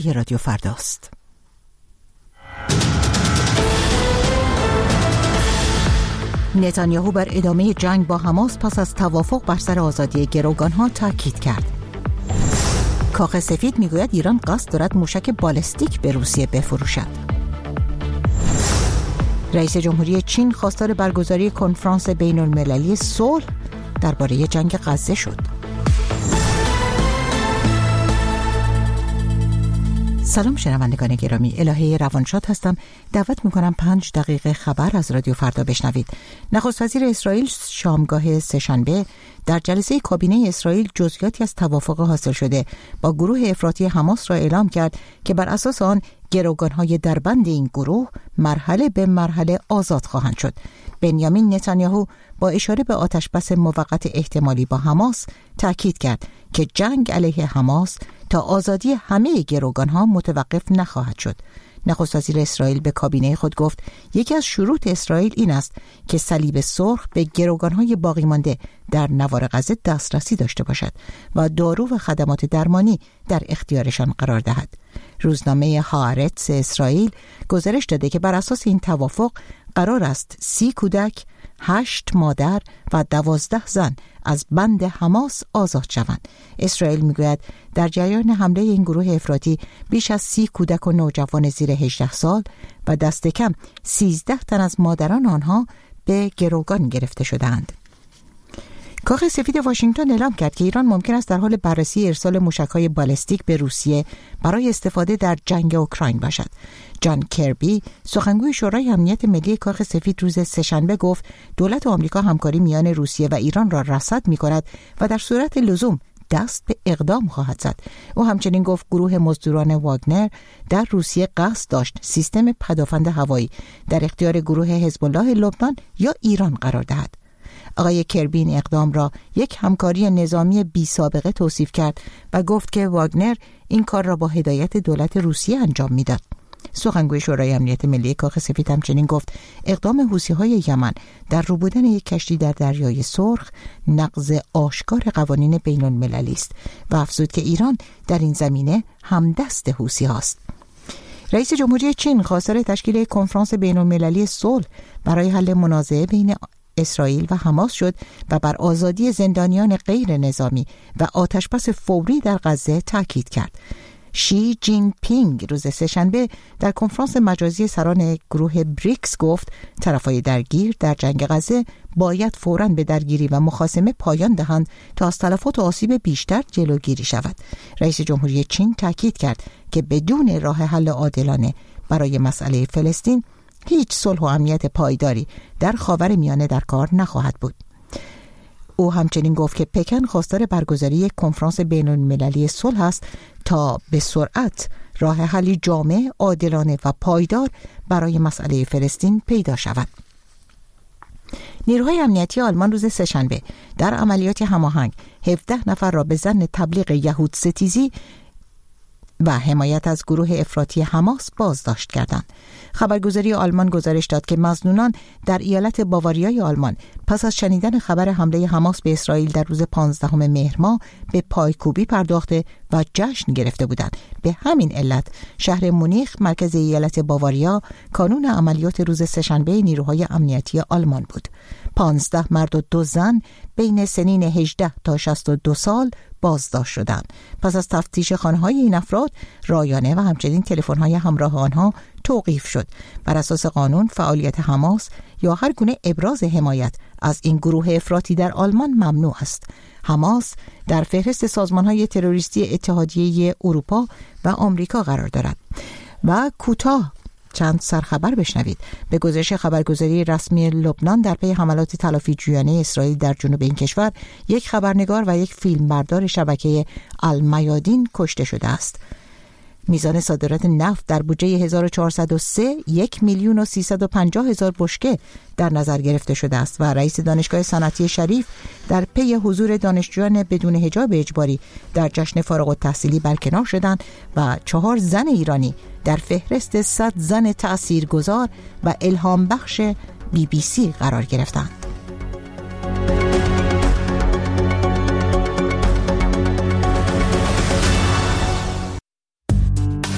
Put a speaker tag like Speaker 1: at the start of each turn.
Speaker 1: رادیو فرداست. نتانیاهو بر ادامه جنگ با حماس پس از توافق بر سر آزادی گروگانها تاکید کرد. کاخ سفید میگوید ایران قصد دارد موشک بالستیک به روسیه بفروشد. رئیس جمهوری چین خواستار برگزاری کنفرانس بین‌المللی صلح درباره جنگ غزه شد. سلام شنوندگان گرامی، الهه روانشاد هستم. دعوت میکنم 5 دقیقه خبر از رادیو فردا بشنوید. نخست وزیر اسرائیل شامگاه سه‌شنبه در جلسه کابینه اسرائیل جزئیاتی از توافق حاصل شده با گروه افراطی حماس را اعلام کرد که بر اساس آن گروگانهای دربند این گروه مرحله به مرحله آزاد خواهند شد. بنیامین نتانیاهو با اشاره به آتشبس موقت احتمالی با حماس تاکید کرد که جنگ علیه حماس تا آزادی همه گروگانها متوقف نخواهد شد. نخست وزیر اسرائیل به کابینه خود گفت یکی از شروط اسرائیل این است که صلیب سرخ به گروگانهای باقی مانده در نوار غزه دسترسی داشته باشد و دارو و خدمات درمانی در اختیارشان قرار دهد. روزنامه هآرتس اسرائیل گزارش داده که بر اساس این توافق قرار است 30 کودک، 8 مادر و 12 زن از بند حماس آزاد شوند. اسرائیل میگوید در جریان حمله این گروه افراطی بیش از 30 کودک و نوجوان زیر 18 سال و دست کم 13 تن از مادران آنها به گروگان گرفته شدند. کاخ سفید واشنگتن اعلام کرد که ایران ممکن است در حال بررسی ارسال موشک‌های بالستیک به روسیه برای استفاده در جنگ اوکراین باشد. جان کربی، سخنگوی شورای امنیت ملی کاخ سفید روز سه‌شنبه گفت دولت آمریکا همکاری میان روسیه و ایران را رصد می‌کند و در صورت لزوم دست به اقدام خواهد زد. او همچنین گفت گروه مزدوران واگنر در روسیه قصد داشت سیستم پدافند هوایی در اختیار گروه حزب الله لبنان یا ایران قرار دهد. آقای کربی این اقدام را یک همکاری نظامی بی سابقه توصیف کرد و گفت که واگنر این کار را با هدایت دولت روسیه انجام میداد. سخنگوی شورای امنیت ملی کاخ سفید همچنین گفت اقدام حوثی‌های یمن در روبودن یک کشتی در دریای سرخ نقض آشکار قوانین بین‌المللی است و افزود که ایران در این زمینه همدست حوثی‌هاست. رئیس جمهوری چین خواستار تشکیل کنفرانس بین‌المللی صلح برای حل منازعه بین اسرائیل و حماس شد و بر آزادی زندانیان غیر نظامی و آتشبس فوری در غزه تاکید کرد. شی جین پینگ روز سه‌شنبه در کنفرانس مجازی سران گروه بریکس گفت طرفای درگیر در جنگ غزه باید فوراً به درگیری و مخاصمه پایان دهند تا از تلفات و آسیب بیشتر جلوگیری شود. رئیس جمهوری چین تاکید کرد که بدون راه حل عادلانه برای مسئله فلسطین هیچ صلح و امنیت پایداری در خاورمیانه در کار نخواهد بود. او همچنین گفت که پکن خواستار برگزاری یک کنفرانس بین‌المللی صلح است تا به سرعت راه حلی جامع، عادلانه و پایدار برای مسئله فلسطین پیدا شود. نیروهای امنیتی آلمان روز سه‌شنبه در عملیات هماهنگ 17 نفر را به ظن تبلیغ یهود ستیزی و حمایت از گروه افراطی حماس بازداشت کردند. خبرگزاری آلمان گزارش داد که مظنونان در ایالت باواریای آلمان پس از شنیدن خبر حمله حماس به اسرائیل در روز 15 مهر ماه به پایکوبی پرداخته و جشن گرفته بودند. به همین علت شهر مونیخ مرکز ایالت باواریا کانون عملیات روز سه‌شنبه نیروهای امنیتی آلمان بود. 15 مرد و 2 زن بین سنین 18 تا 62 سال بازداشت شدند. پس از تفتیش خانه‌های این افراد، رایانه و همچنین تلفن‌های همراه آنها توقیف شد. بر اساس قانون فعالیت حماس یا هر گونه ابراز حمایت از این گروه افراطی در آلمان ممنوع است. حماس در فهرست سازمان‌های تروریستی اتحادیه اروپا و آمریکا قرار دارد. و کوتاه چند سرخبر بشنوید. به گزارش خبرگزاری رسمی لبنان در پی حملات تلافی‌جویانه اسرائیل در جنوب این کشور، یک خبرنگار و یک فیلمبردار شبکه المیادین کشته شده است. میزان صادرات نفت در بودجه 1403 1,350,000 بشکه در نظر گرفته شده است و رئیس دانشگاه صنعتی شریف در پی حضور دانشجویان بدون حجاب اجباری در جشن فارغ التحصیلی برکنار شدند و 4 زن ایرانی در فهرست 100 زن تأثیرگذار و الهام بخش BBC قرار گرفتند.